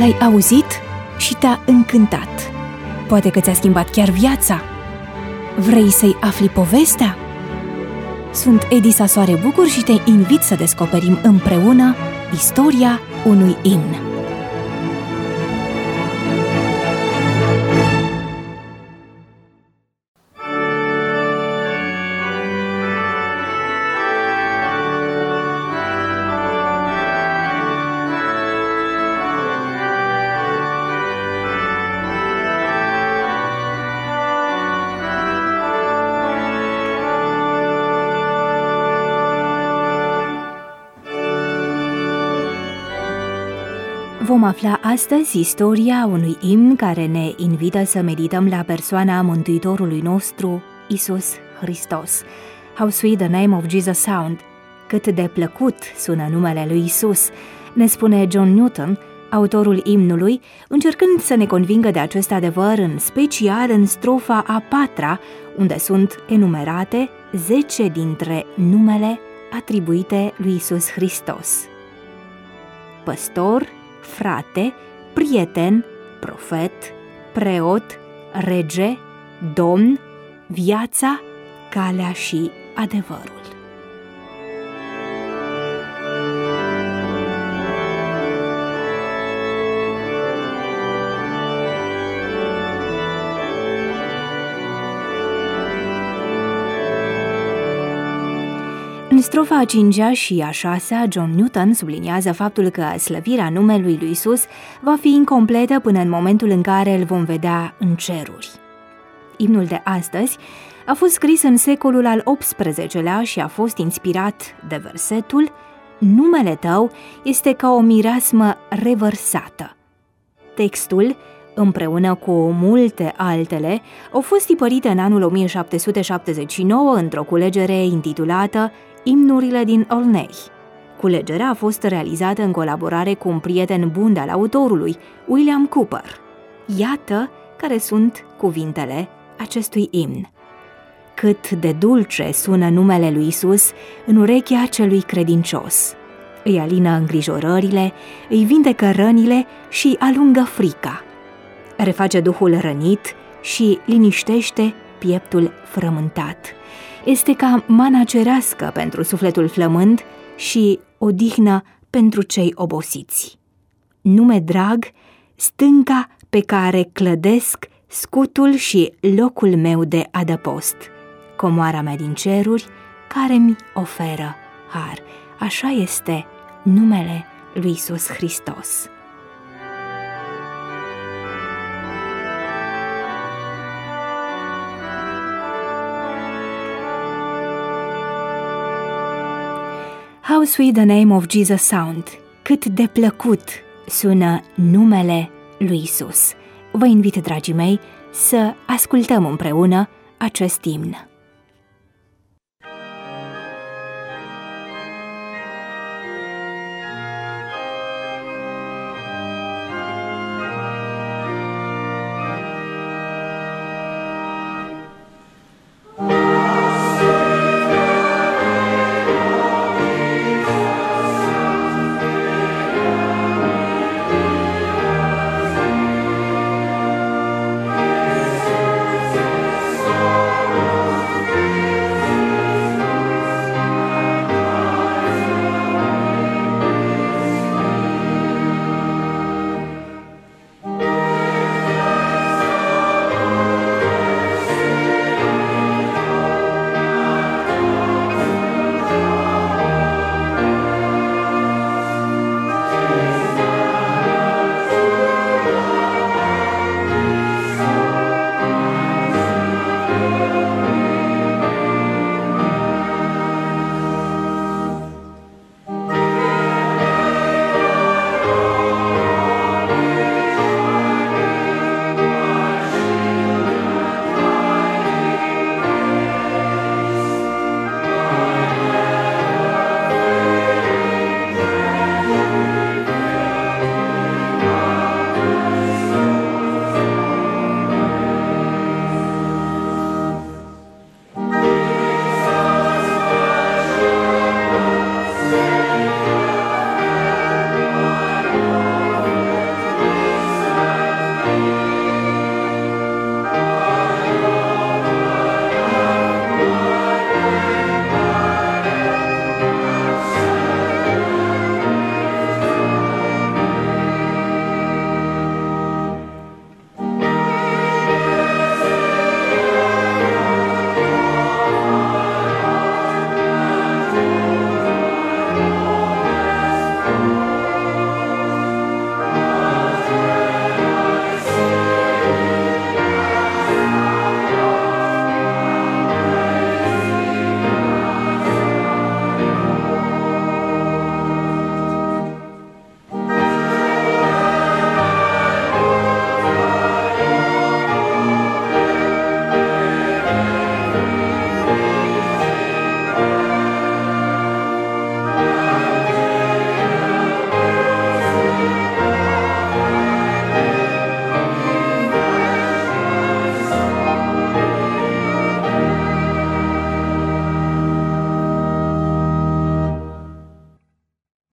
l-ai auzit și te-a încântat. Poate că ți-a schimbat chiar viața. Vrei să-i afli povestea? Sunt Edisa Soare Bucur și te invit să descoperim împreună istoria unui imn. Vom afla astăzi istoria unui imn care ne invită să medităm la persoana Mântuitorului nostru, Iisus Hristos. How sweet the name of Jesus sound! Cât de plăcut sună numele lui Iisus, ne spune John Newton, autorul imnului, încercând să ne convingă de acest adevăr, în special în strofa a 4-a, unde sunt enumerate 10 dintre numele atribuite lui Iisus Hristos. Păstor, frate, prieten, profet, preot, rege, domn, viața, calea și adevărul. În strofa a 5-a și a 6-a, John Newton subliniază faptul că slăvirea numelui lui Iisus va fi incompletă până în momentul în care îl vom vedea în ceruri. Imnul de astăzi a fost scris în secolul al XVIII-lea și a fost inspirat de versetul "Numele tău este ca o mireasmă revărsată". Textul, împreună cu multe altele, au fost tipărite în anul 1779 într-o culegere intitulată Imnurile din Olney. Culegerea a fost realizată în colaborare cu un prieten bun al autorului, William Cowper. Iată care sunt cuvintele acestui imn. Cât de dulce sună numele lui Iisus în urechea celui credincios. Îi alină îngrijorările, îi vindecă rănile și alungă frica. Reface duhul rănit și liniștește pieptul frământat. Este ca mana cerească pentru sufletul flămând și odihnă pentru cei obosiți. Nume drag, stânca pe care clădesc scutul și locul meu de adăpost, comoara mea din ceruri care mi oferă har. Așa este numele lui Iisus Hristos. How sweet the name of Jesus sound! Cât de plăcut sună numele lui Iisus! Vă invit, dragii mei, să ascultăm împreună acest imn.